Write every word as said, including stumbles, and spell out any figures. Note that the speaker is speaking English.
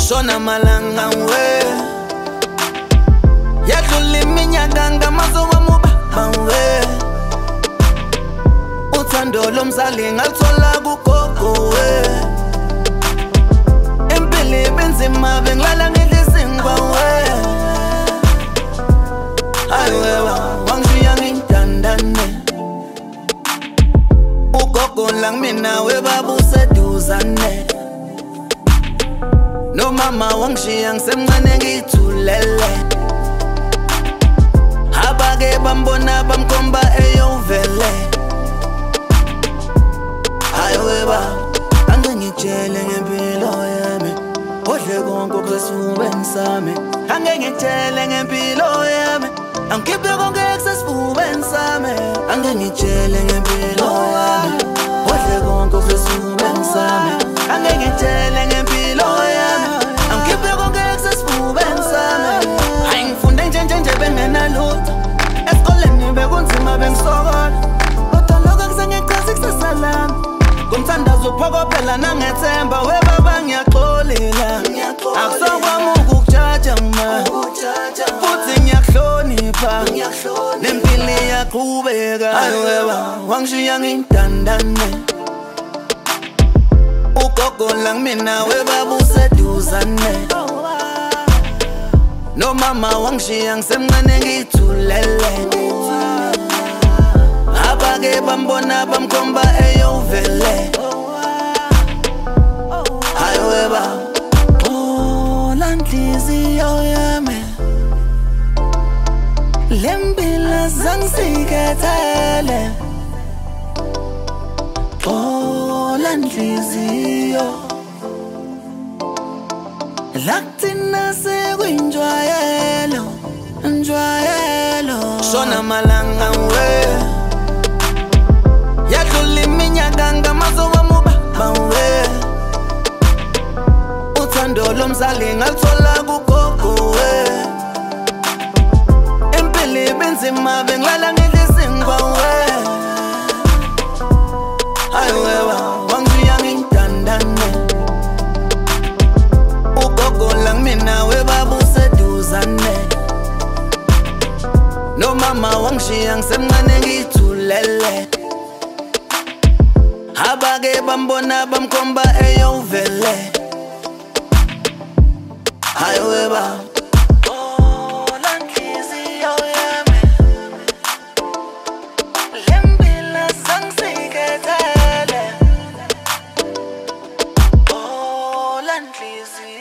shona malanga we yadlula iminyaka ngamazuba mubaba we uthando lomzali ngaluthola kugogo we empili benzima bengilala ngidlizingwa we ayiweba wangishiya ngintandane ugogo lang mina we babuseduzane no mama wangishiya ngisemncane ngithulele abake bambona bamkhomba eyovele ayiweba angengitshele ngempilo yami odle konke kusesifubeni sami angengitshele ngempilo yami angikhiphe konke kusesifubeni sami angengitshele ngempilo yami odle konke kusesifubeni sami angengitshele ngempilo yami angikhiphe konke kusesifubeni sami hayi ngifunde nje nje nje bengenalutho esikoleni bekunzima bengisokola kodwa lokho kusengichaza ikusasa lami kumthandazo uphokophela nangethemba we baba ngiyaxolila akusokwami ukukujaja ma futhi ngiyakuhlonipha nempilo iyaqhubeka ayiweba wangishiya ngintandane ugogo lang mina we babuseduzane no mama wangishiya ngisemncane ngithulele abake bambona bamkhomba eyovele ayiweba oh lanhliziyo yami lempilo zangisikethele oh lanhliziyo lakuthina sekuyinjwayelo njwayelo shona malanga we yadlula iminyaka ngamazuba mubaba we uthando lomzali ngaluthola kugogo we empili benzima bengilala ngidlizingwa we ayiweba wangishiya ngintandane ugogo lang mina we babuseduzane no mama wangishiya ngisemncane ngithulele abake bambona bamkhomba eyovele ayiweba oh lanhliziyo yami lempilo zangisikethele oh lanhliziyo